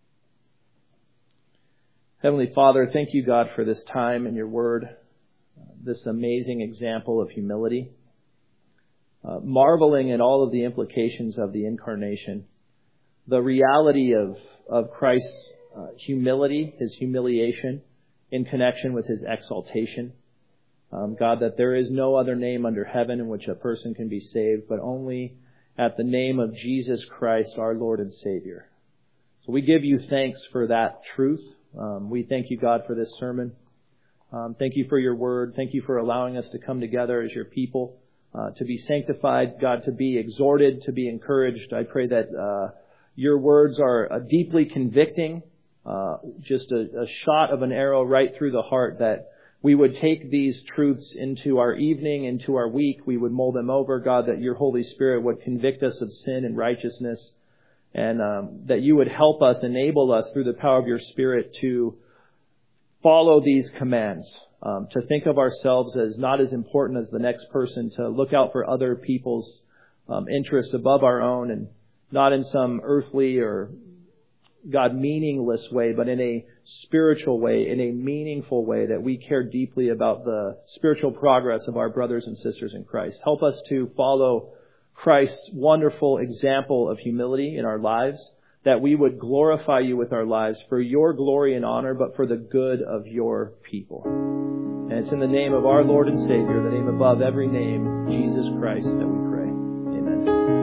Heavenly Father, thank you, God, for this time in your word, this amazing example of humility, marveling at all of the implications of the incarnation, the reality of Christ's humility, his humiliation, in connection with his exaltation. God, that there is no other name under heaven in which a person can be saved, but only at the name of Jesus Christ, our Lord and Savior. So we give you thanks for that truth. We thank you, God, for this sermon. Thank you for your word. Thank you for allowing us to come together as your people, to be sanctified, God, to be exhorted, to be encouraged. I pray that your words are deeply convicting, just a shot of an arrow right through the heart, that we would take these truths into our evening, into our week. We would mull them over, God, that your Holy Spirit would convict us of sin and righteousness, and that you would help us, enable us through the power of your Spirit to follow these commands, to think of ourselves as not as important as the next person, to look out for other people's interests above our own, and not in some earthly or God, meaningless way, but in a spiritual way, in a meaningful way, that we care deeply about the spiritual progress of our brothers and sisters in Christ. Help us to follow Christ's wonderful example of humility in our lives, that we would glorify you with our lives for your glory and honor, but for the good of your people. And it's in the name of our Lord and Savior, the name above every name, Jesus Christ, that we pray. Amen.